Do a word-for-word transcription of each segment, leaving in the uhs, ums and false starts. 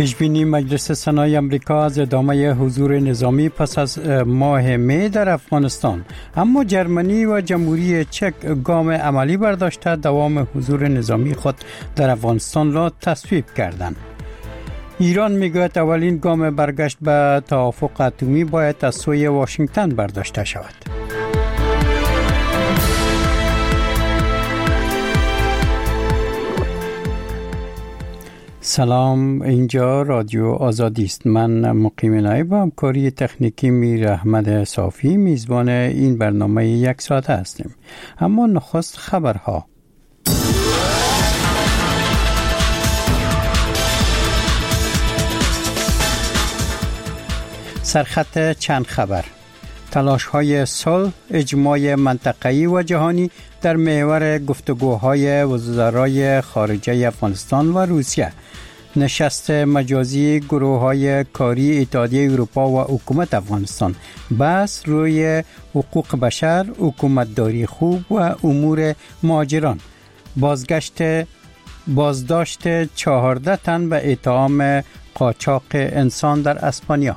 پیشبینی مجلس سنای امریکا از ادامه حضور نظامی پس از ماه می در افغانستان، اما جرمنی و جمهوری چک گام عملی برداشته دوام حضور نظامی خود در افغانستان را تصویب کردند. ایران میگوید اولین گام برگشت به توافق اتمی باید از سوی واشنگتن برداشته شود. سلام، اینجا رادیو آزادی است. من مقیم نایب و همکاری تکنیکی میر احمد صافی میزبان این برنامه یک ساعته هستیم. اما نخست خبرها. سرخط چند خبر: تلاش‌های صلح، اجماع منطقه‌ای و جهانی در محور گفتگوهای وزرای خارجه افغانستان و روسیه، نشست مجازی گروه‌های کاری اتحادیه اروپا و حکومت افغانستان، بحث روی حقوق بشر، حکومتداری خوب و امور مهاجران، بازگشت بازداشت چهارده تن به اتهام قاچاق انسان در اسپانیا.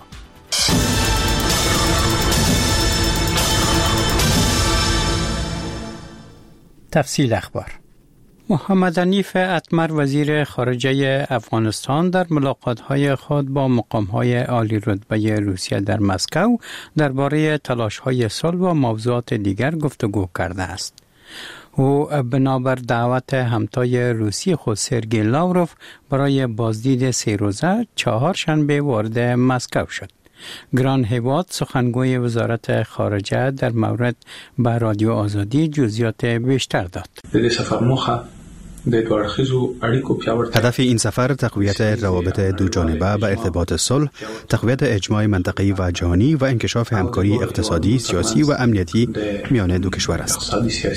تفصیل اخبار. محمد حنیف اتمر وزیر خارجه افغانستان در ملاقات‌های خود با مقام‌های عالی رتبه روسیه در مسکو درباره تلاش‌های صلح و موضوعات دیگر گفتگو کرده است. او بنابر دعوت همتای روسی خود سرگئی لاوروف برای بازدید سه روزه چهارشنبه وارد مسکو شد. گران هیواد سخنگوی وزارت خارجه در مورد به رادیو آزادی جزئیات بیشتر داد. هدف این سفر تقویت روابط دو جانبه و ارتباط صلح، تقویت اجماع منطقه‌ای و جهانی و انکشاف همکاری اقتصادی، سیاسی و امنیتی میان دو کشور است.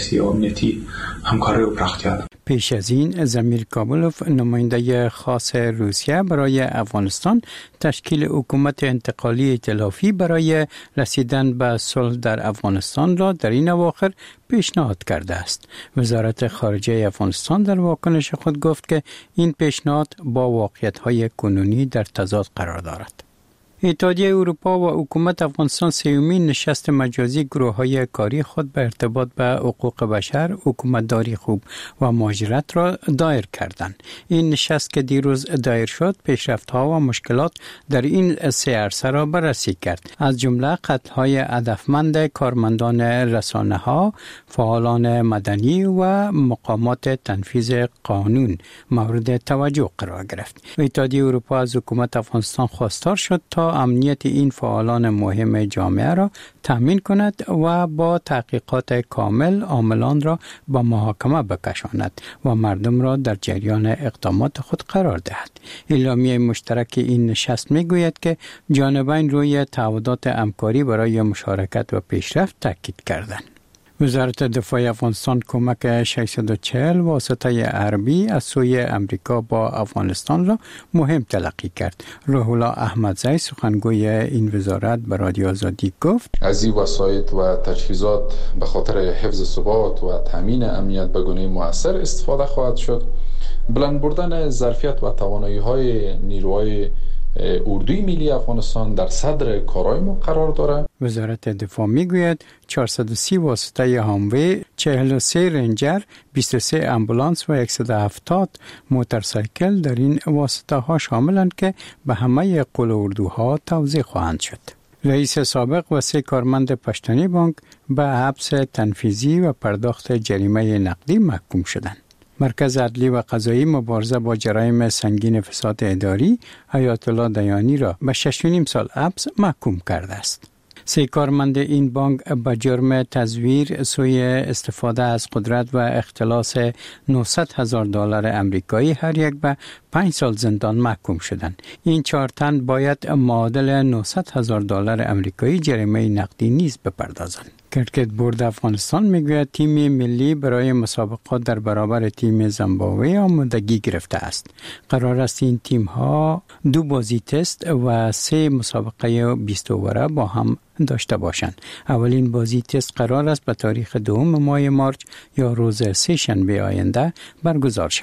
پیش از این زمیر کابلوف نماینده خاص روسیه برای افغانستان تشکیل حکومت انتقالی ائتلافی برای رسیدن به صلح در افغانستان را در این اواخر پیشنهاد کرده است. وزارت خارجه افغانستان در واکنش خود گفت که این پیشنهاد با واقعیت‌های کنونی در تضاد قرار دارد. اتحادیه اروپا و حکومت افغانستان سیومین نشست مجازی گروه‌های کاری خود به ارتباط به حقوق بشر، حکومتداری خوب و مهاجرت را دایر کردند. این نشست که دیروز دایر شد، پیشرفت‌ها و مشکلات در این سه عرصه را بررسی کرد. از جمله قتل‌های هدفمند کارمندان رسانه‌ها، فعالان مدنی و مقامات تنفیذ قانون مورد توجه قرار گرفت. اتحادیه اروپا از حکومت افغانستان خواستار شد تا امنیت این فعالان مهم جامعه را تامین کند و با تحقیقات کامل عاملان را به محاکمه بکشاند و مردم را در جریان اقدامات خود قرار دهد. اعلامیه مشترک این نشست میگوید که جانبین روی تعهدات همکاری برای مشارکت و پیشرفت تاکید کردند. وزارت دفاع افغانستان کمک ششصد و چهل واسطه حربی از سوی امریکا با افغانستان را مهم تلقی کرد. روح الله احمدزی سخنگوی این وزارت به رادیو آزادی گفت: از این وسایط و تجهیزات به خاطر حفظ ثبات و تامین امنیت به گونه مؤثر استفاده خواهد شد. بلند بردن ظرفیت و توانایی‌های نیروهای اردوی ملی افغانستان در صدر کارهای ما قرار دارد. وزارت دفاع میگوید چهارصد و سی واسطه هاموی، چهل و سه رنجر، بیست و سه امبولانس و صد و هفتاد موتورسایکل در این واسطه ها شاملند که به همه قول اردوها توزیع خواهند شد. رئیس سابق و سه کارمند پشتنی بانک به حبس تنفیذی و پرداخت جریمه نقدی محکوم شدند. مرکز عدلی و قضایی مبارزه با جرایم سنگین فساد اداری حیات الله دیانی را به شش و نیم سال حبس محکوم کرده است. سه کارمند این بانک به جرم تزویر، سوء استفاده از قدرت و اختلاس نهصد هزار دلار آمریکایی هر یک به پنج سال زندان محکوم شدند. این چهار تن باید معادل نهصد هزار دلار آمریکایی جریمه نقدی نیز بپردازند. کرکت بورد افغانستان میگوید تیم ملی برای مسابقات در برابر تیم زیمبابوه آمادگی گرفته است. قرار است این تیم ها دو بازی تست و سه مسابقه بیست اووره با هم داشته باشند. اولین بازی تست قرار است به تاریخ دوم ماه مارچ یا روز سه شنبه آینده برگزار شود.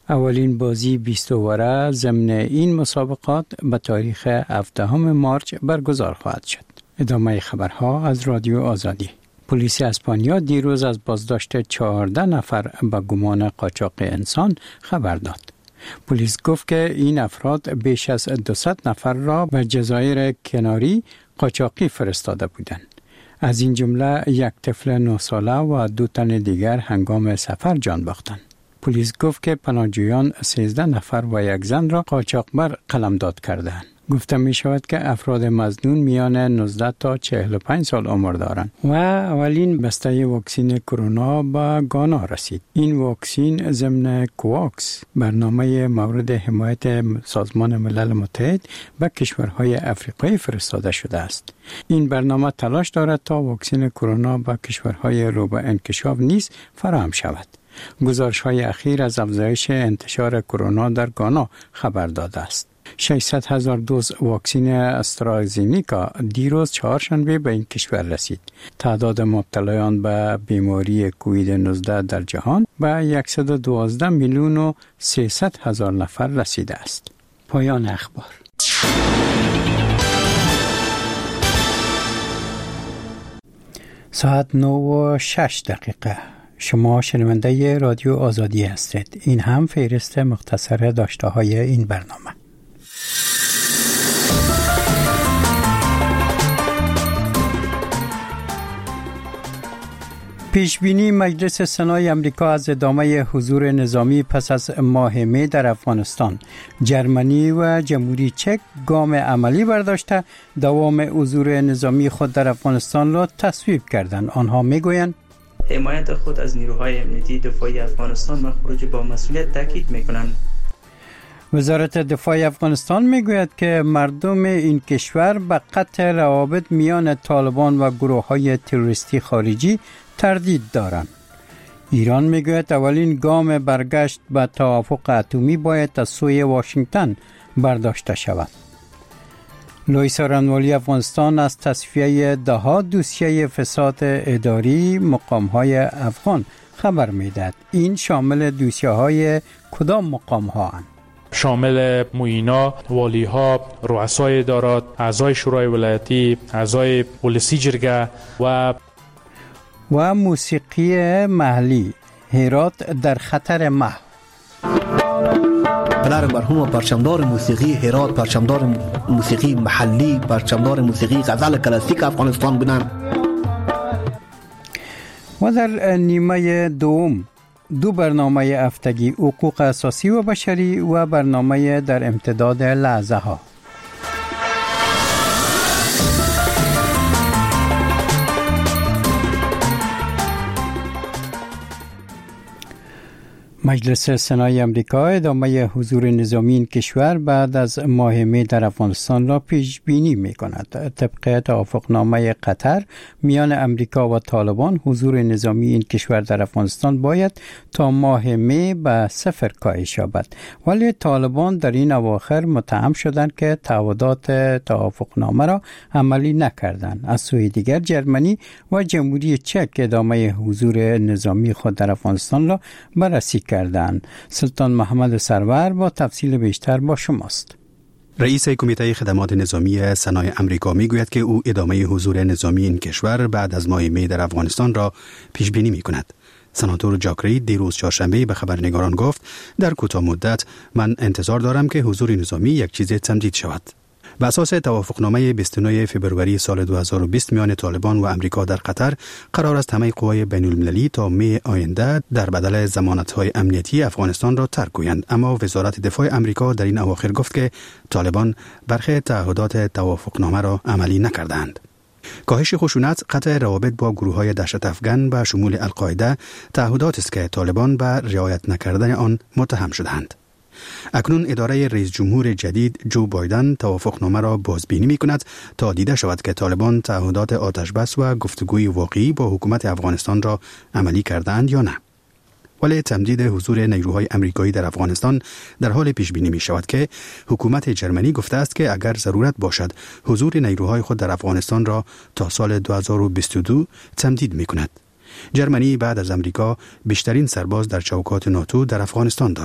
اولین بازی بیست اوره ضمن این مسابقات به تاریخ هفدهم مارس برگزار خواهد شد. ادامه خبرها از رادیو آزادی. پلیس اسپانیا دیروز از بازداشت چهارده نفر به گمان قاچاق انسان خبر داد. پلیس گفت که این افراد بیش از دویست نفر را به جزایر کناری قاچاقی فرستاده بودند. از این جمله یک طفل نه ساله و دو تن دیگر هنگام سفر جان باختند. پلیس گفت که پناهجویان سیزده نفر و یک زن را قاچاقبر قلمداد کردند. گفته می شود که افراد مظنون میان نوزده تا چهل و پنج سال عمر دارند و اولین بسته واکسن کرونا به گانا رسید. این واکسن ضمن کوواکس، برنامه مورد حمایت سازمان ملل متحد به کشورهای افریقایی فرستاده شده است. این برنامه تلاش دارد تا واکسن کرونا به کشورهای رو به انکشاف نیز فراهم شود. گزارش‌های اخیر از افزایش انتشار کرونا در گانا خبر داده است. ششصد هزار دوز واکسن استرازینیکا دیروز چهارشنبه به این کشور رسید. تعداد مبتلایان به بیماری کووید نوزده در جهان به صد و دوازده میلیون و سیصد هزار نفر رسیده است. پایان اخبار. ساعت نه و شش دقیقه. شما شنونده رادیو آزادی هستید. این هم فهرست مختصر داشته های این برنامه. پیشبینی مجلس سنای امریکا از ادامه حضور نظامی پس از ماه می در افغانستان. جرمنی و جمهوری چک گام عملی برداشته دوام حضور نظامی خود در افغانستان را تصویب کردند. آنها میگویند حمایت خود از نیروهای امنیتی دفاعی افغانستان و خروج با مسئولیت تاکید میکنند. وزارت دفاع افغانستان میگوید که مردم این کشور به قطع روابط میان طالبان و گروه‌های تروریستی خارجی تردید دارند. ایران میگوید اولین گام برگشت به توافق اتمی باید از سوی واشنگتن برداشته شود. لوی سارنوالی افغانستان از تصفیه دهها دوسیه فساد اداری مقام‌های افغان خبر میدهد. این شامل دوسیه‌های کدام مقام‌ها اند؟ شامل معینا، والی‌ها، رؤسای ادارات، اعضای شورای ولایتی، اعضای پلیسی جرگه و و موسیقی محلی. هرات در خطر محو. پدر مرحوم پرچمدار موسیقی هرات، پرچمدار موسیقی محلی، پرچمدار موسیقی غزل کلاسیک افغانستان بودند. و در نیمه دوم دو برنامه هفتگی حقوق اساسی و بشری و برنامه در امتداد لحظه ها. مجلس سنای امریکا ادامه حضور نظامی این کشور بعد از ماه می در افغانستان را پیش بینی می کند. طبق توافقنامه قطر میان امریکا و طالبان حضور نظامی این کشور در افغانستان باید تا ماه می به صفر کاهش یابد، ولی طالبان در این اواخر متهم شدند که تعهدات توافقنامه را عملی نکردند. از سوی دیگر جرمنی و جمهوری چک ادامه حضور نظامی خود در افغانستان را بررسی کردند. سلطان محمد سرور با تفصیل بیشتر با شماست. رئیس کمیته خدمات نظامی سنای امریکا میگوید که او ادامه حضور نظامی این کشور بعد از ماه می در افغانستان را پیش بینی می کند. سناتور جاک رید دیروز چهارشنبه به خبرنگاران گفت در کوتاه مدت من انتظار دارم که حضور نظامی یک چیز تمدید شود. به اساس توافقنامه بیست و نه فوریه سال دو هزار و بیست میان طالبان و امریکا در قطر قرار است همه قوای بین المللی تا می آینده در بدل ضمانت‌های امنیتی افغانستان را ترک کنند، اما وزارت دفاع امریکا در این اواخر گفت که طالبان برخی تعهدات توافقنامه را عملی نکردند. کاهش خشونت، قطع روابط با گروه‌های دهشت افغان به شمول القاعده تعهداتی است که طالبان به رعایت نکردن آن متهم شدند. اکنون اداره رئیس جمهور جدید جو بایدن توافقنامه را بازبینی می کند تا دیده شود که طالبان تعهدات آتش بس و گفتگوی واقعی با حکومت افغانستان را عملی کردند یا نه. ولی تمدید حضور نیروهای امریکایی در افغانستان در حال پیش بینی می شود که حکومت جرمنی گفته است که اگر ضرورت باشد حضور نیروهای خود در افغانستان را تا سال دو هزار و بیست و دو تمدید می کند. جرمنی بعد از امریکا بیشترین سرباز در چوکات ناتو در افغانستان دارد.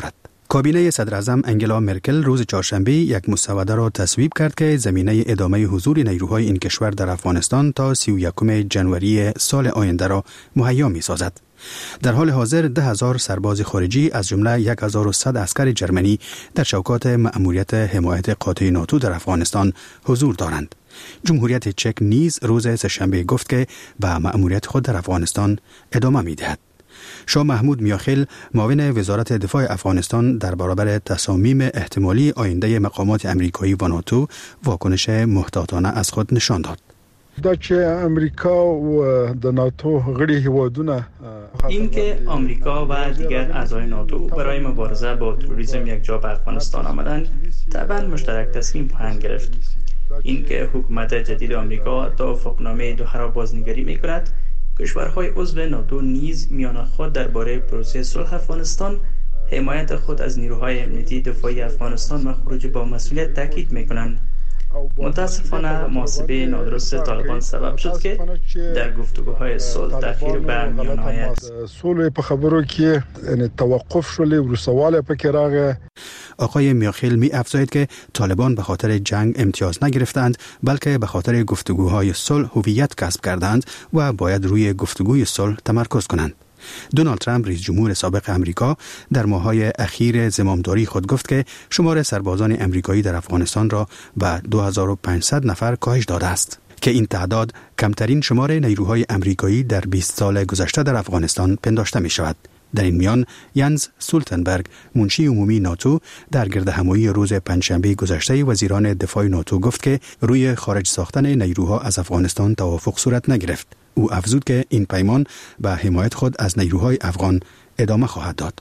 کابینه صدر اعظم انگلا مرکل روز چهارشنبه یک مسوده را تصویب کرد که زمینه ادامه حضور نیروهای این کشور در افغانستان تا سی و یکم ژانویه سال آینده را مهیا می سازد. در حال حاضر ده هزار سرباز خارجی از جمله یک هزار و صد عسکر جرمنی در چوکات مأموریت حمایت قاطع ناتو در افغانستان حضور دارند. جمهوریت چک نیز روز سه‌شنبه گفت که به مأموریت خود در افغانستان ادامه می دهد. شاه محمود میاخیل معاون وزارت دفاع افغانستان در برابر تصامیم احتمالی آینده مقامات امریکایی و ناتو واکنش محتاطانه از خود نشان داد. دا چې امریکا و د ناتو غړي هیوادونه این که آمریکا و دیگر اعضای ناتو برای مبارزه با تروریسم یک جا به افغانستان آمدند طبعا مشترک تصمیم خواهند گرفت. این که حکومت جدید آمریکا توافقنامه دوحه را بازنگری می‌کند، کشورهای عضو ناتو نیز میان خود درباره پروسه صلح افغانستان، حمایت خود از نیروهای امنیتی دفاعی افغانستان و خروج با مسئولیت تاکید می‌کنند. متاسفانه محاسبه نادرست طالبان سبب شد که در گفتگوهای صلح تأخیر به میان آید. صلح په خبرو کې یعنی توقف شول او سوال پکې راغی. آقای میاخیل می افزاید که طالبان به خاطر جنگ امتیاز نگرفتند بلکه به خاطر گفتگوهای صلح هویت کسب کردند و باید روی گفتگوی صلح تمرکز کنند. دونالد ترامپ رئیس جمهور سابق امریکا در ماه‌های اخیر زمامداری خود گفت که شمار سربازان امریکایی در افغانستان را به دو هزار و پانصد نفر کاهش داده است که این تعداد کمترین شمار نیروهای امریکایی در بیست سال گذشته در افغانستان پنداشته می شود. در این میان ینز سولتنبرگ منشی عمومی ناتو در گردهمایی روز پنجشنبه گذشته وزیران دفاع ناتو گفت که روی خارج ساختن نیروها از افغانستان توافق صورت نگرفت. او افزود که این پیمان به حمایت خود از نیروهای افغان ادامه خواهد داد.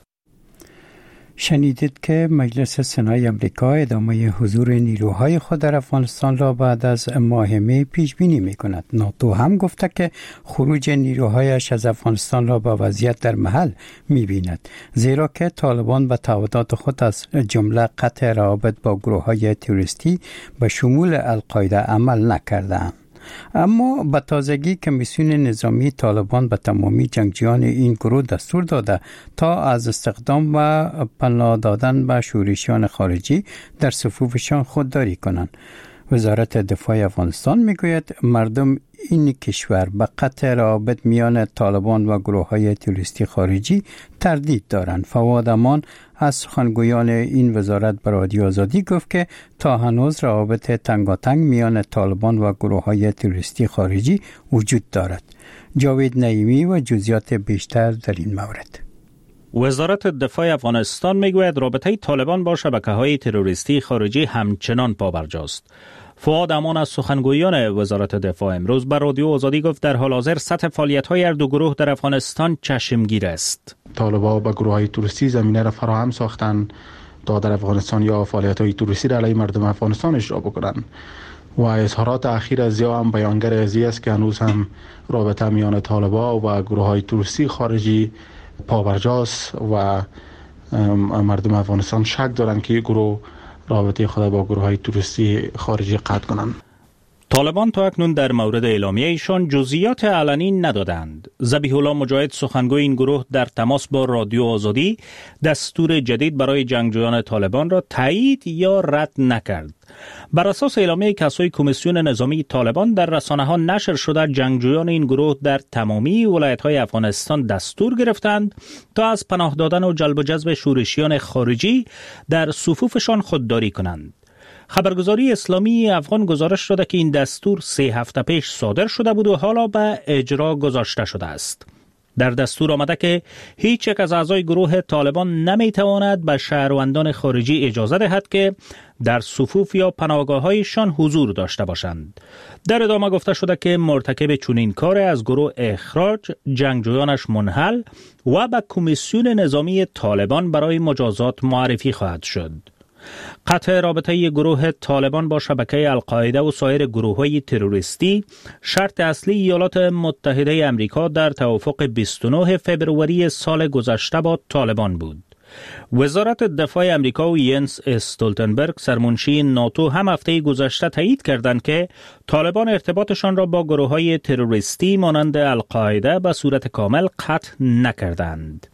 شنیدید که مجلس سنای امریکا ادامه حضور نیروهای خود در افغانستان را بعد از ماه می پیش بینی می کند. ناتو هم گفته که خروج نیروهایش از افغانستان را با وضعیت در محل می بیند، زیرا که طالبان به تعهدات خود از جمله قطع روابط با گروه های تروریستی به شمول القاعده عمل نکردند. اما به تازگی کمیسیون نظامی طالبان به تمامی جنگجویان این گروه دستور داده تا از استخدام و پناه دادن به شورشیان خارجی در صفوفشان خودداری کنند. وزارت دفاع افغانستان میگوید مردم این کشور به قطع روابط میان طالبان و گروه های تروریستی خارجی تردید دارند. فواد امان از سخنگویان این وزارت به رادیو آزادی گفت که تا هنوز روابط تنگاتنگ میان طالبان و گروه های تروریستی خارجی وجود دارد. جاوید نعیمی و جزئیات بیشتر در این مورد. وزارت دفاع افغانستان میگوید رابطه طالبان با شبکه‌های تروریستی خارجی همچنان پابرجاست. فواد امان از سخنگویان وزارت دفاع امروز بر رادیو آزادی گفت در حال حاضر سطح فعالیت‌های هر دو گروه در افغانستان چشمگیر است. طالبان با گروه‌های تروریستی زمینه را فراهم ساختند تا در افغانستان یا فعالیت‌های تروریستی را علیه مردم افغانستان اجرا بکنند. و اظهارات اخیر از یا هم بیانگر ازی است که هنوز هم رابطه میان طالبان و گروه‌های تروریستی خارجی پابرجاست و مردم افغانستان شک دارند که گروه رابطه خود با گروه‌های تروریستی خارجی قطع کنند. طالبان تا اکنون در مورد اعلامیه ایشان جزئیات علنی ندادند. ذبیح الله مجاهد سخنگوی این گروه در تماس با رادیو آزادی دستور جدید برای جنگجویان طالبان را تایید یا رد نکرد. بر اساس اعلامیه کسای کمیسیون نظامی طالبان در رسانه‌ها نشر شده جنگجویان این گروه در تمامی ولایت‌های افغانستان دستور گرفتند تا از پناه دادن و جلب و جذب شورشیان خارجی در صفوفشان خودداری کنند. خبرگزاری اسلامی افغان گزارش داده که این دستور سه هفته پیش صادر شده بود و حالا به اجرا گذاشته شده است. در دستور آمده که هیچ یک از اعضای گروه طالبان نمیتواند به شهروندان خارجی اجازه دهد که در صفوف یا پناهگاه‌هایشان حضور داشته باشند. در ادامه گفته شده که مرتکب چنین کار از گروه اخراج، جنگجویانش منحل و به کمیسیون نظامی طالبان برای مجازات معرفی خواهد شد. قطع رابطه گروه طالبان با شبکه القاعده و سایر گروه‌های تروریستی شرط اصلی ایالات متحده امریکا در توافق بیست و نه فوریه سال گذشته با طالبان بود. وزارت دفاع امریکا و ینس استولتنبرگ سرمنشی ناتو هم هفته گذشته تایید کردند که طالبان ارتباطشان را با گروه‌های تروریستی مانند القاعده به صورت کامل قطع نکردند.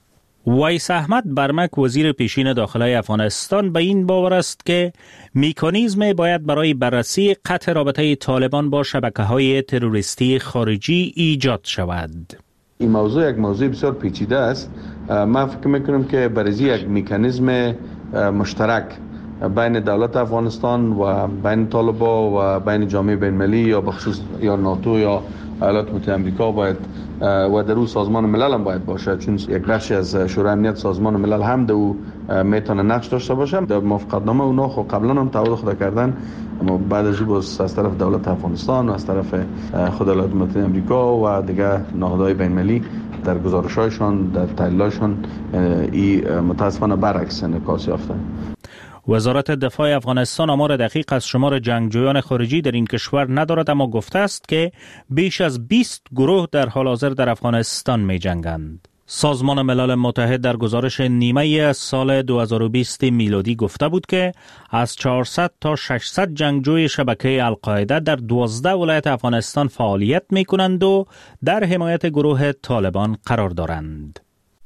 ویس احمد برمک وزیر پیشین داخلی افغانستان به این باور است که مکانیزم باید برای بررسی قطع رابطه طالبان با شبکه‌های تروریستی خارجی ایجاد شود. این موضوع یک موضوع بسیار پیچیده است. من فکر میکنم که برای یک مکانیزم مشترک بین دولت افغانستان و بین طالبان و بین جامعه بین‌المللی یا بخصوص یا ناتو یا ایالات متحده آمریکا باید و در اون سازمان ملل هم باید باشه، چون یک بخشی از شورای امنیت سازمان ملل هم در او میتونه نقش داشته باشه. در موافقتنامه اونا خب قبلا هم تعهد خود کردن، اما بعد از او از طرف دولت افغانستان و از طرف خود ایالات متحده آمریکا و دیگر نهادهای بین‌المللی در گزارش‌هایشان در تحلیل‌هایشان این متاسفانه برعکس انعکاس یافته. وزارت دفاع افغانستان آمار دقیق از شمار جنگجویان خارجی در این کشور ندارد، اما گفته است که بیش از بیست گروه در حال حاضر در افغانستان می جنگند. سازمان ملل متحد در گزارش نیمه سال دو هزار و بیست میلادی گفته بود که از چهارصد تا ششصد جنگجوی شبکه القاعده در دوازده ولایت افغانستان فعالیت می کنند و در حمایت گروه طالبان قرار دارند.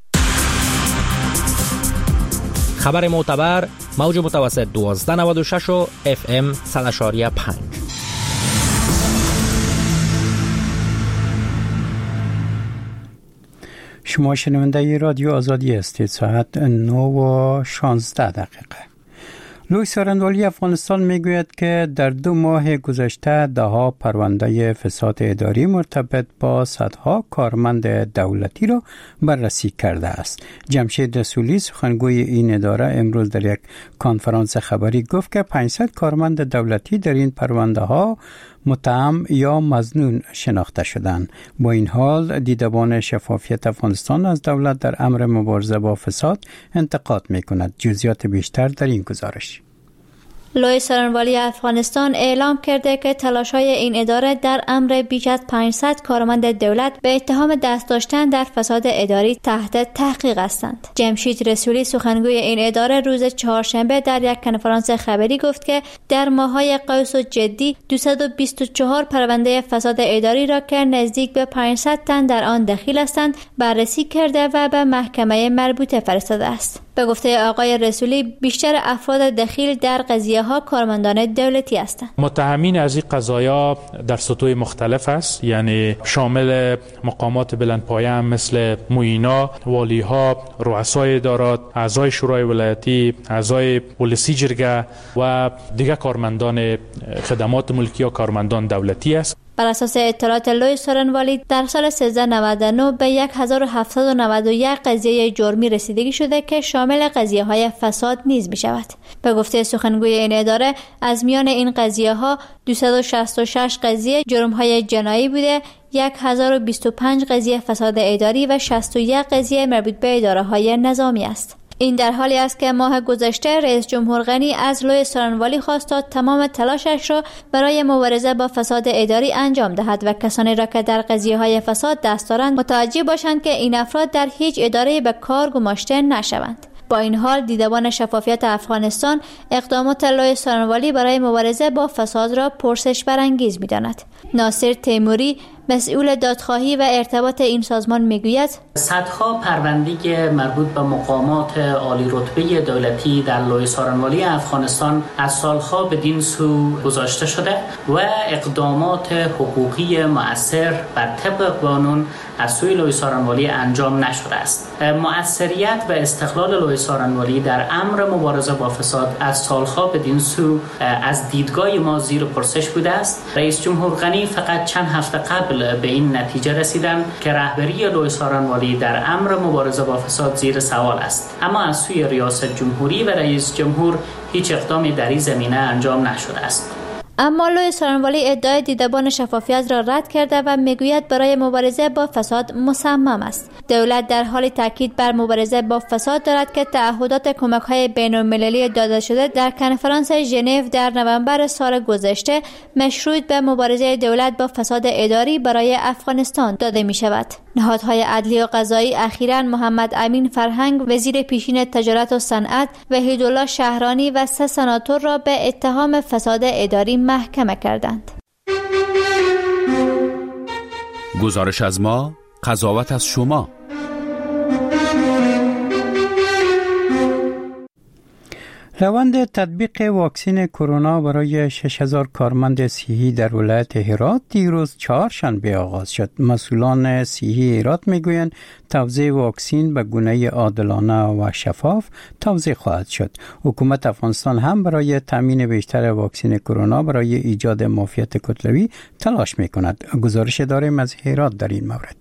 خبر معتبر موج متوسط دوازده نود و شش و اف ام صد و پنج. شما شنونده رادیو آزادی هستید. ساعت نه و شانزده دقیقه. لوی سارنوالی افغانستان میگوید که در دو ماه گذشته دهها پرونده فساد اداری مرتبط با صدها کارمند دولتی را بررسی کرده است. جمشید رسولی سخنگوی این اداره امروز در یک کنفرانس خبری گفت که پانصد کارمند دولتی در این پرونده ها متهم یا مظنون شناخته شدند. با این حال دیدبان شفافیت افغانستان از دولت در امر مبارزه با فساد انتقاد می‌کند. جزئیات بیشتر در این گزارش. لوی سارنوالی افغانستان اعلام کرده که تلاش‌های این اداره در امر بیش از پانصد کارمند دولت به اتهام دست داشتن در فساد اداری تحت تحقیق هستند. جمشید رسولی سخنگوی این اداره روز چهارشنبه در یک کنفرانس خبری گفت که در ماه‌های قوس و جدی دویست و بیست و چهار پرونده فساد اداری را که نزدیک به پانصد تن در آن دخیل هستند بررسی کرده و به محکمه مربوطه فرستاده است. به گفته آقای رسولی بیشتر افراد دخیل در قضیه ها کارمندان دولتی هستند. متهمین از این قضایا در سطوح مختلف است، یعنی شامل مقامات بلندپایه هم مثل معینا، والیها، رؤسای ادارات، اعضای شورای ولایتی، اعضای پلیسی جرگه و دیگر کارمندان خدمات ملکی یا کارمندان دولتی است. بر اساس اطلاعات لوی سارنوالی در سال سیزده نود و نه به هزار و هفتصد و نود و یک قضیه جرمی رسیدگی شده که شامل قضیه های فساد نیز می شود. به گفته سخنگوی این اداره از میان این قضیه ها دویست و شصت و شش قضیه جرم های جنایی بوده، هزار و بیست و پنج قضیه فساد اداری و شصت و یک قضیه مربوط به اداره های نظامی است. این در حالی است که ماه گذشته رئیس جمهور غنی از لوی سارنوالی خواست تا تمام تلاشش را برای مبارزه با فساد اداری انجام دهد و کسانی را که در قضیه‌های فساد دست دارند متوجه باشند که این افراد در هیچ اداره به کار گماشته نشوند. با این حال دیدبان شفافیت افغانستان اقدامات لوی سارنوالی برای مبارزه با فساد را پرسش برانگیز می‌داند. ناصر تیموری مسئول دادخواهی و ارتباط این سازمان میگوید صدها پرونده مربوط به مقامات عالی رتبه دولتی در لوی سارنوالی افغانستان از سالها بدین سو گذاشته شده و اقدامات حقوقی مؤثر بر طبق قانون از سوی لوی سارنوالی انجام نشده است. مؤثریت و استقلال لوی سارنوالی در امر مبارزه با فساد از سالها بدین سو از دیدگاه ما زیر پرسش بوده است. رئیس جمهور غنی فقط چند هفته قبل به این نتیجه رسیدند که رهبری لوی سارنوالی در امر مبارزه با فساد زیر سوال است، اما از سوی ریاست جمهوری و رئیس جمهور هیچ اقدامی در این زمینه انجام نشده است. اما لوی سارنوالی ادعای دیدبان شفافیت را رد کرده و میگوید برای مبارزه با فساد مصمم است. دولت در حال تاکید بر مبارزه با فساد دارد که تعهدات کمک‌های بین‌المللی داده شده در کنفرانس ژنو در نوامبر سال گذشته مشروط به مبارزه دولت با فساد اداری برای افغانستان داده می شود. نهادهای عدلی و قضایی اخیراً محمد امین فرهنگ وزیر پیشین تجارت و صنعت و هیدالله شهرانی و سه سناتور را به اتهام فساد اداری محکمه کردند. گزارش از ما، قضاوت از شما. روند تطبیق واکسن کرونا برای شش هزار کارمند صحی در ولایت هرات دیروز چهارشنبه آغاز شد. مسئولان صحی هرات میگویند توزیع واکسن به گونه عادلانه و شفاف توزیع خواهد شد. حکومت افغانستان هم برای تامین بیشتر واکسن کرونا برای ایجاد معافیت کتلوی تلاش میکند. گزارش داریم از هرات در این مورد.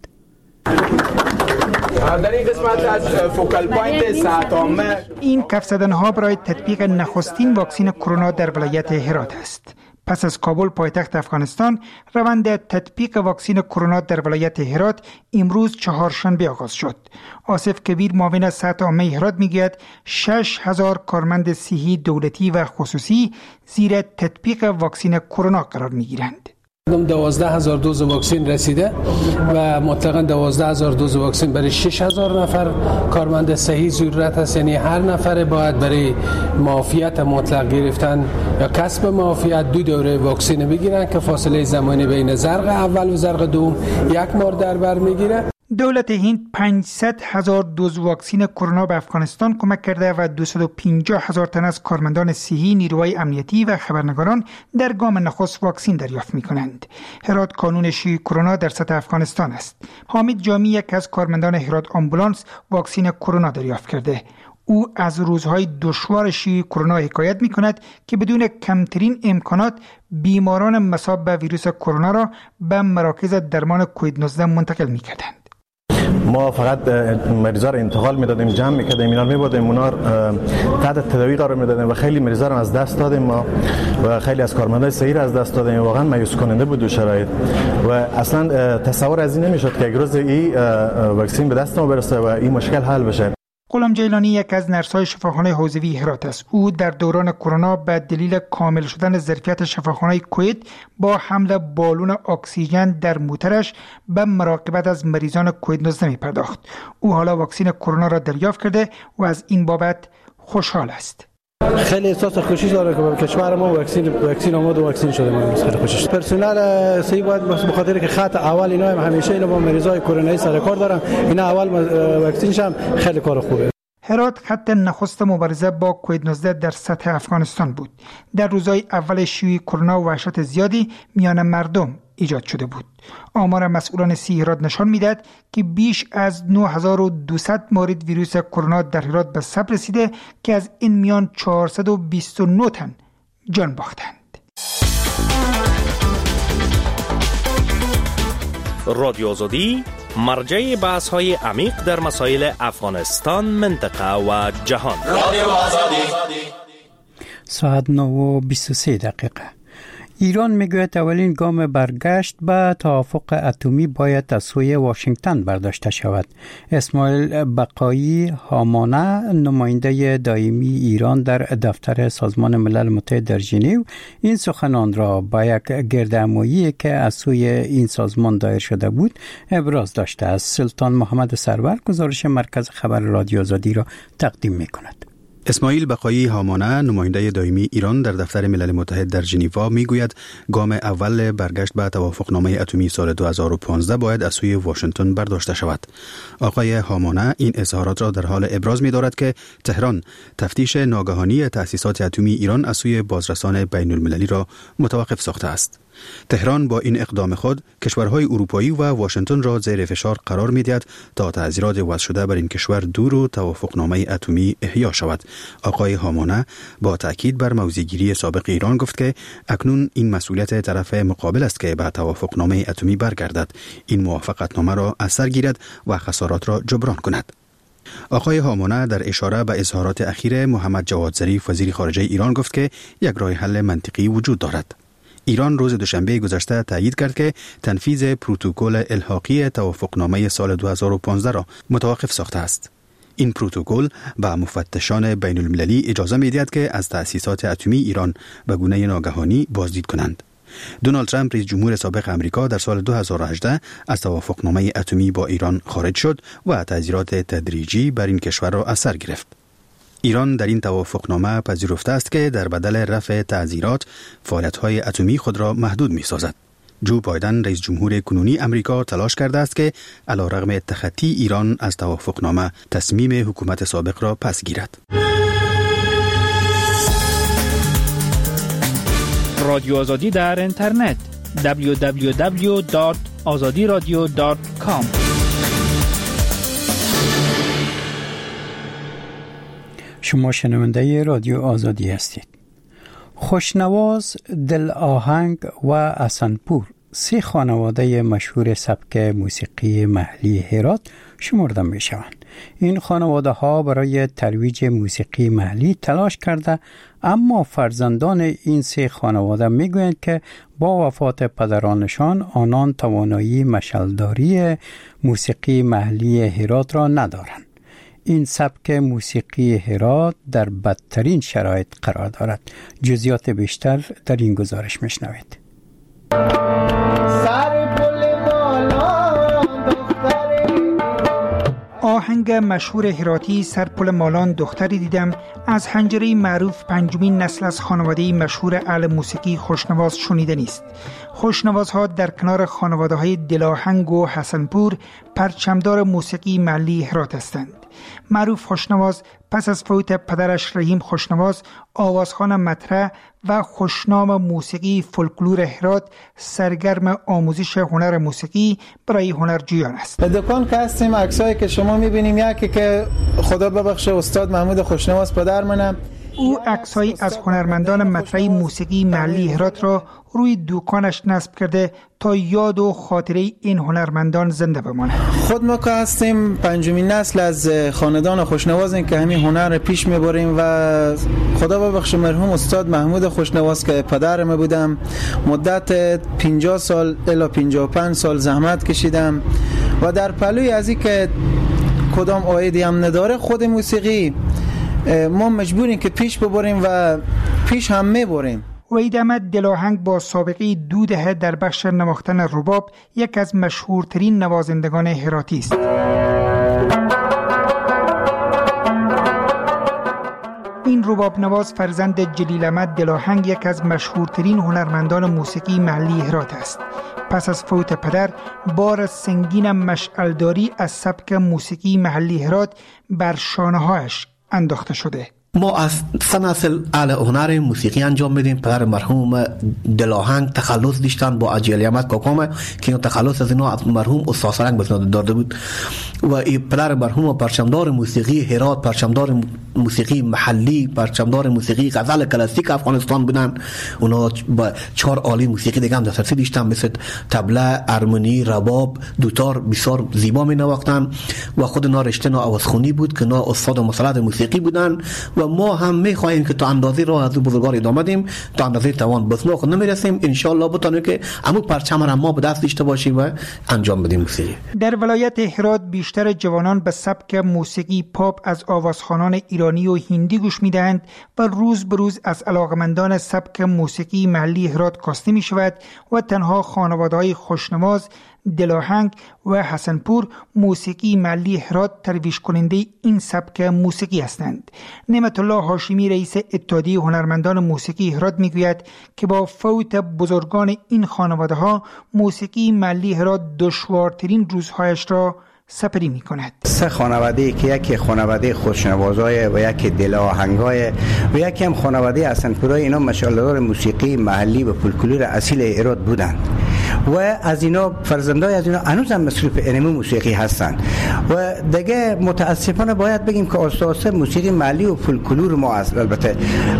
در این قسمت از فوکال پوینت ساعت عامه این کف زدن‌ها برای تطبیق نخستین واکسن کرونا در ولایت هرات است. پس از کابل پایتخت افغانستان، روند تطبیق واکسن کرونا در ولایت هرات امروز چهارشنبه آغاز شد. آصف کبیر معاون صحت عامه هرات میگوید شش هزار کارمند صحی دولتی و خصوصی زیر تطبیق واکسن کرونا قرار میگیرند. دوازده هزار دوز واکسن رسیده و مطلقاً دوازده هزار دوز واکسن برای شش هزار نفر کارمند صحی ضرورت است. یعنی هر نفر باید برای معافیت مطلق گرفتن یا کسب معافیت دو دوره واکسن بگیرن که فاصله زمانی بین زرق اول و زرق دوم یک ماه در بر میگیره. دولت هند پانصد هزار دوز واکسن کرونا به افغانستان کمک کرده و دویست و پنجاه هزار تن از کارمندان صحی، نیروهای امنیتی و خبرنگاران در گام نخست واکسن دریافت می‌کنند. هرات کانون شیوع کرونا در سطح افغانستان است. حامد جامی یک از کارمندان هرات آمبولانس واکسن کرونا دریافت کرده. او از روزهای دشوار شیوع کرونا حکایت می‌کند که بدون کمترین امکانات بیماران مصاب به ویروس کرونا را به مراکز درمان کووید نوزده منتقل می‌کردند. ما فقط مریضا رو انتقال میدادیم، جمع میکردیم، اینا رو میبردیم، اونا تحت تداوی قرار میدادیم و خیلی مریضا رو از دست دادیم ما و خیلی از کارمندای صحی رو از دست دادیم. واقعا مایوس کننده بود شرایط و اصلا تصور از این نمیشد که یک روز این واکسن به دست ما برسه و این مشکل حل بشه. غلام جیلانی یک از نرس‌های شفاخانه حوزوی هرات است. او در دوران کرونا به دلیل کامل شدن ظرفیت شفاخانه کوید با حمل بالون اکسیژن در موترش به مراقبت از مریضان کووید نوزده می پرداخت. او حالا واکسن کرونا را دریافت کرده و از این بابت خوشحال است. خیلی احساس خوشی داره که به کشور ما واکسن واکسن آمد و واکسن شده. ما خیلی خوشش. پرسنل صحی باید به خاطر که خط اول اینا هم همیشه اینا با مریضای کرونایی سر کار دارن، اینا اول واکسنش هم خیلی کار خوبه. هرات خط نخست مبارزه با کووید نوزده در سطح افغانستان بود. در روزهای اول شیوع کرونا وحشت زیادی میان مردم ایجاد شده بود. آمار مسئولان صحی هرات نشان میدهد که بیش از نه هزار و دویست مورد ویروس کرونا در هرات به ثبت رسیده که از این میان چهارصد و بیست و نه تن جان باختند. رادیو آزادی مرجع بحث های عمیق در مسائل افغانستان، منطقه و جهان. رادیو آزادی. ساعت نه و بیست و سه دقیقه. ایران میگوید اولین گام برگشت به توافق اتمی باید از سوی واشنگتن برداشته شود. اسماعیل بقایی هامانه، نماینده دائمی ایران در دفتر سازمان ملل متحد در ژنو، این سخنان را با یک گردهمایی که از سوی این سازمان دایر شده بود ابراز داشته است. سلطان محمد سرور گزارش مرکز خبر رادیو آزادی را تقدیم میکند. اسماعیل بقایی هامانه، نماینده دائمی ایران در دفتر ملل متحد در ژنو، میگوید گام اول برگشت به توافقنامه اتمی سال دو هزار و پانزده باید از سوی واشنگتن برداشته شود. آقای هامانه این اظهارات را در حال ابراز می‌دارد که تهران تفتیش ناگهانی تأسیسات اتمی ایران از سوی بازرسان بین المللی را متوقف ساخته است. تهران با این اقدام خود کشورهای اروپایی و واشنگتن را زیر فشار قرار می‌دهد تا تعزیرات وضع شده بر این کشور دور و توافقنامه اتمی احیا شود. آقای هامانه با تأکید بر موضع‌گیری سابق ایران گفت که اکنون این مسئولیت طرف مقابل است که به توافقنامه اتمی برگردد، این موافقتنامه را از سر گیرد و خسارات را جبران کند. آقای هامانه در اشاره به اظهارات اخیر محمد جواد ظریف وزیر خارجه ایران گفت که یک راه حل منطقی وجود دارد. ایران روز دوشنبه گذشته تایید کرد که تنفیذ پروتکل الحاقی توافقنامه سال دو هزار و پانزده را متوقف ساخته است. این پروتکل به مفتشان بین المللی اجازه می‌دهد که از تأسیسات اتمی ایران به گونه ناگهانی بازدید کنند. دونالد ترامپ رئیس جمهور سابق امریکا در سال دو هزار و هجده از توافقنامه اتمی با ایران خارج شد و تعزیرات تدریجی بر این کشور را از سر گرفت. ایران در این توافقنامه پذیرفته است که در بدل رفع تعزیرات فعالیت‌های اتمی خود را محدود می‌سازد. جو بایدن رئیس جمهور کنونی امریکا تلاش کرده است که علیرغم تخطی ایران از توافقنامه تصمیم حکومت سابق را پس گیرد. رادیو آزادی در اینترنت دبلیو دبلیو دبلیو دات آزادی رادیو دات کام. شما شنونده رادیو آزادی هستید. خوشنواز، دل آهنگ و حسن‌پور سه خانواده مشهور سبک موسیقی محلی هرات شمرده می شوند. این خانواده ها برای ترویج موسیقی محلی تلاش کرده، اما فرزندان این سه خانواده می گویند که با وفات پدرانشان آنان توانایی مشعلداری موسیقی محلی هرات را ندارند. این سبک موسیقی هرات در بدترین شرایط قرار دارد. جزئیات بیشتر در این گزارش میشنوید. آهنگ مشهور هراتی سرپل مالان دختری دیدم از حنجره معروف پنجمین نسل از خانواده مشهور اهل موسیقی خوشنواز شنیده نیست. خوشنوازها در کنار خانواده های دلاهنگ و حسن‌پور پرچمدار موسیقی محلی هرات هستند. معروف خوشنواز پس از فوت پدرش رحیم خوشنواز آوازخوان مطرح و خوشنام موسیقی فولکلور هرات سرگرم آموزش هنر موسیقی برای هنرجویان است. به دکان که هستیم عکسایی که شما میبینیم یکی که خدا ببخشه استاد محمود خوشنواز پدر منم. او عکسایی از هنرمندان مطرح موسیقی محلی هرات را روی دکانش نصب کرده تا یاد و خاطره این هنرمندان زنده بمانه. خود ما که هستیم پنجمین نسل از خاندان خوشنوازیم که همین هنر پیش میبریم و خدا ببخشه مرحوم استاد محمود خوشنواز که پدر ما بودم مدت پنجاه سال الی پنجاه و پنج سال زحمت کشیدم و در پلوی از این که کدام عایدی هم نداره خود موسیقی ما مجبوریم که پیش ببریم و پیش هم میبریم. وحید احمد دلاهنگ با سابقه دو دهه در بخش نواختن رباب یک از مشهورترین نوازندگان هراتی است. این رباب نواز فرزند جلیل احمد دلاهنگ یک از مشهورترین هنرمندان موسیقی محلی هرات است. پس از فوت پدر بار سنگین مشعلداری از سبک موسیقی محلی هرات بر شانه‌هایش انداخته شده. ما از سه نسل اهل هنر موسیقی انجام میدیم. پدر مرحوم دلاهنگ تخلص داشتن با اجیال احمد کاکام که تخلص از اینا از مرحوم استاد سرنگ بسناد داده بود و این پدر مرحوم پرچمدار موسیقی هرات، پرچمدار موسیقی محلی، پرچمدار موسیقی غزل کلاسیک افغانستان بودن. اونا با چهار آله موسیقی دیگه هم دسترسی داشتن مثل طبله، ارمنی، رباب، دوتار بسیار زیبا می نواختن و خود اونا رشته نا آوازخونی بود که اونا استاد مسلط موسیقی بودن و ما هم می‌خواهیم که تا اندازه راه از بزرگوار ادامه بدیم، تا اندازه توان بس ما خود نمی‌رسیم ان شاء الله بتونیم که عمو پرچم را ما به دست داشته باشیم و انجام بدیم موسیقی. در ولایت هرات بیشتر جوانان به سبک موسیقی پاپ از آوازخوانان ایرانی و هندی گوش می‌دهند و روز به روز از علاقمندان سبک موسیقی محلی هرات کاسته می‌شود و تنها خانواده‌های خوشنواز، دلاهنگ و حسن‌پور موسیقی محلی هرات ترویج کننده این سبک موسیقی هستند. نعمت الله هاشمی رئیس اتحادیه هنرمندان موسیقی هرات میگوید که با فوت بزرگان این خانواده ها موسیقی محلی هرات دشوارترین روزهایش را سپری می کند. سه خانواده که یکی خانواده خوشنوازای و یکی دلاهنگای و یکی هم خانواده حسن‌پورای اینا مشعلدار موسیقی محلی و فولکلور اصیل هرات بودند و از اینا فرزندای از اینا هنوز هم مصروف انمو موسیقی هستند و دیگه متاسفانه باید بگیم که آساسه موسیقی محلی و فولکلور ما است. البته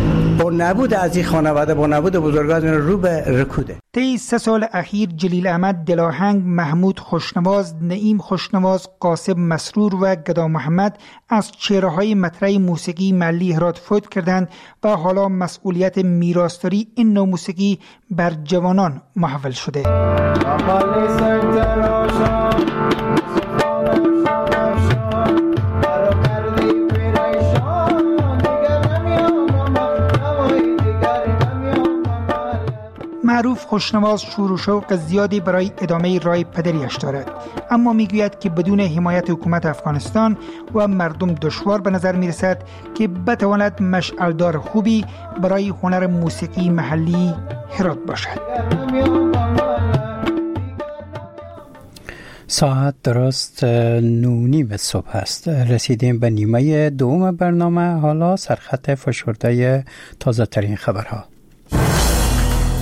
با نبود از این خانواده، با نبود بزرگان اینا رو به رکوده. طی سه سال اخیر جلیل احمد دلاهنگ، محمود خوشنواز، نعیم خوشنواز، قاسم مسرور و گدا محمد از چهره‌های مطرح موسیقی محلی هرات فوت کردند و حالا مسئولیت میراثداری این نوع موسیقی بر جوانان محول شده. معروف خوشنواز شور و شوق زیادی برای ادامه راه پدریش دارد، اما میگوید که بدون حمایت حکومت افغانستان و مردم دشوار به نظر میرسد که بتواند مشعلدار خوبی برای هنر موسیقی محلی هرات باشد. ساعت درست نونیم صبح است. رسیدیم به نیمه دوم برنامه. حالا سرخط فشرده تازه ترین خبرها.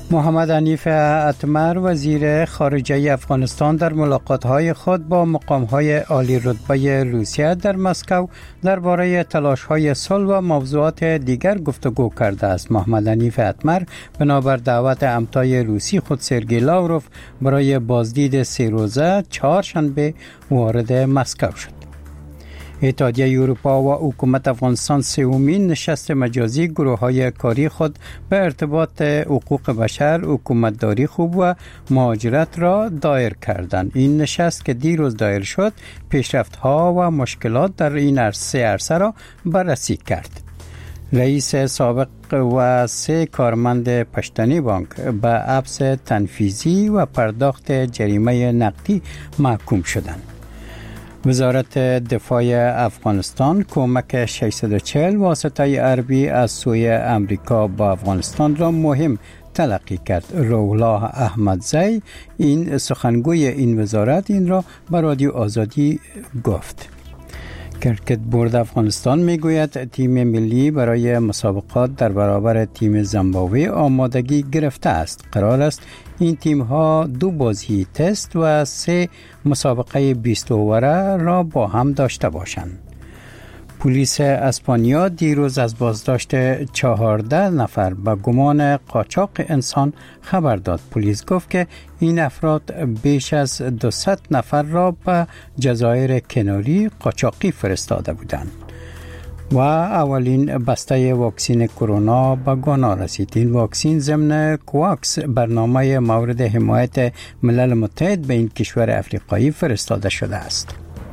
محمد حنیف اتمر وزیر خارجه افغانستان در ملاقات‌های خود با مقام‌های عالی رتبه روسیه در مسکو درباره تلاش‌های صلح و موضوعات دیگر گفتگو کرده است. محمد حنیف اتمر بنابر دعوت همتای روسی خود سرگئی لاوروف برای بازدید سه روزه چهارشنبه وارد مسکو شد. اتحادیه اروپا و حکومت افغانستان سومین نشست مجازی گروه‌های کاری خود به ارتباط حقوق بشر، حکومتداری خوب و مهاجرت را دایر کردند. این نشست که دیروز دایر شد، پیشرفت‌ها و مشکلات در این عرصه عرصه را بررسی کرد. رئیس سابق و سه کارمند پشتنی بانک به حبس تنفیذی و پرداخت جریمه نقدی محکوم شدند. وزارت دفاع افغانستان کمک ششصد و چهل واسطه حربی از سوی امریکا با افغانستان را مهم تلقی کرد. روح الله احمدزی این سخنگوی این وزارت این را به رادیو آزادی گفت. کرکت بورد افغانستان میگوید تیم ملی برای مسابقات در برابر تیم زیمبابوه آمادگی گرفته است. قرار است این تیم ها دو بازی تست و سه مسابقه بیست اووره را با هم داشته باشند. پلیس اسپانیا دیروز از بازداشت چهارده نفر به گمان قاچاق انسان خبر داد. پلیس گفت که این افراد بیش از دویست نفر را به جزایر کناری قاچاقی فرستاده بودند. و اولین بسته واکسن کرونا به گانا رسید. این واکسن ضمن کواکس برنامه مورد حمایت ملل متحد به این کشور افریقایی فرستاده شده است.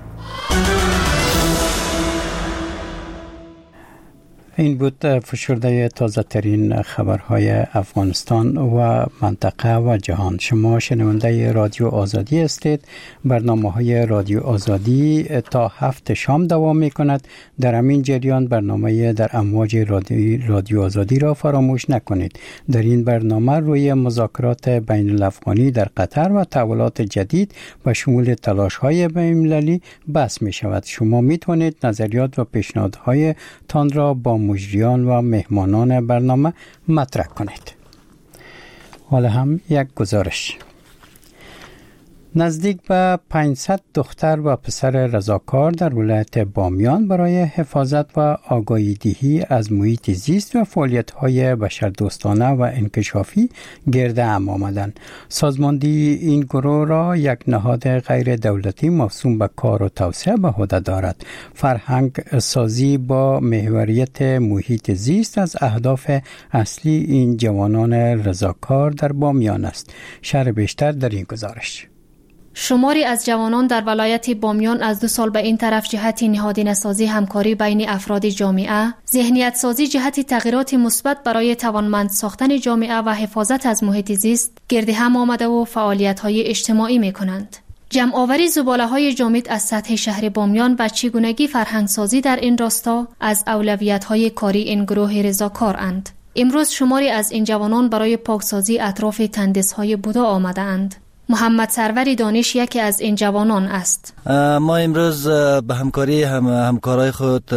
این بود فشرده تازه ترین خبرهای افغانستان و منطقه و جهان. شما شنونده رادیو آزادی هستید. برنامه های رادیو آزادی تا هفت شام دوام می کند. در همین جریان برنامه در امواج رادیو, رادیو آزادی را فراموش نکنید. در این برنامه روی مذاکرات بین الافغانی در قطر و تحولات جدید و شمول تلاش های بین المللی بحث می شود. شما می توانید نظریات و پیشنهادهای تان را با مجریان و مهمانان برنامه مطرح کنید. حالا هم یک گزارش. نزدیک به پانصد دختر و پسر رضاکار در ولایت بامیان برای حفاظت و آگاهی دهی از محیط زیست و فعالیت‌های بشردوستانه و انکشافی گرد هم آمدند. سازماندهی این گروه را یک نهاد غیر دولتی موسوم به کار و توسعه به عهده دارد. فرهنگ سازی با محوریت محیط زیست از اهداف اصلی این جوانان رضاکار در بامیان است. شرح بیشتر در این گزارش. شماری از جوانان در ولایت بامیان از دو سال به این طرف جهت نهادینه سازی همکاری بین افراد جامعه، ذهنیت سازی جهت تغییرات مثبت برای توانمند ساختن جامعه و حفاظت از محیط زیست گرد هم آمده و فعالیت‌های اجتماعی می‌کنند. جمع‌آوری زباله‌های جامد از سطح شهر بامیان و چگونگی فرهنگسازی در این راستا از اولویت‌های کاری این گروه رضاکارند. امروز شماری از این جوانان برای پاکسازی اطراف تندس‌های بودا آمده‌اند. محمد سروری دانش یکی از این جوانان است. ما امروز به همکاری هم همکارای خود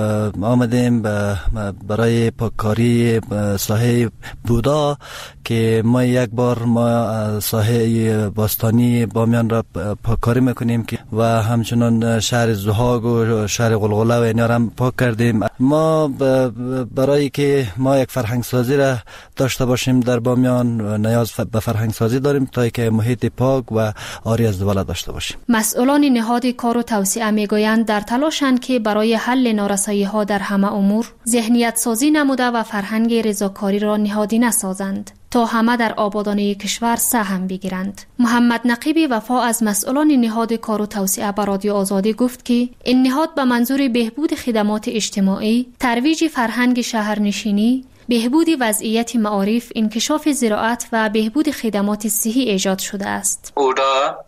آمدیم برای پاککاری ساحه بودا که ما یک بار ما ساحه باستانی بامیان را پاککاری میکنیم که و همچنان شهر زهاگ و شهر غلغله و اینا را هم پاک کردیم. ما برای که ما یک فرهنگ سازی را داشته باشیم در بامیان نیاز به فرهنگ سازی داریم تا که محیط پاک و آری از زباله داشته باشیم. مسئولان نهاد کار و توسعه میگویند در تلاشند که برای حل نارسایی ها در همه امور ذهنیت سازی نموده و فرهنگ رضاکاری را نهادینه سازند تا همه در آبادانی کشور سهم بگیرند. محمد نقیبی وفا از مسئولان نهاد کار و توسعه به رادیو آزادی گفت که این نهاد به منظور بهبود خدمات اجتماعی، ترویج فرهنگ شهرنشینی، بهبود وضعیت معارف، انکشاف زراعت و بهبود خدمات صحی ایجاد شده است. اودا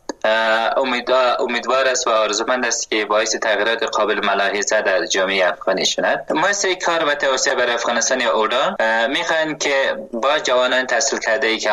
امیدوار است و آرزومند است که باعث تغییرات قابل ملاحظه در جامعه افغانی شود. مؤسسه کار و توسعه برای افغانستان یا اودا میخواهند که با جوانان تحصیل کرده ای که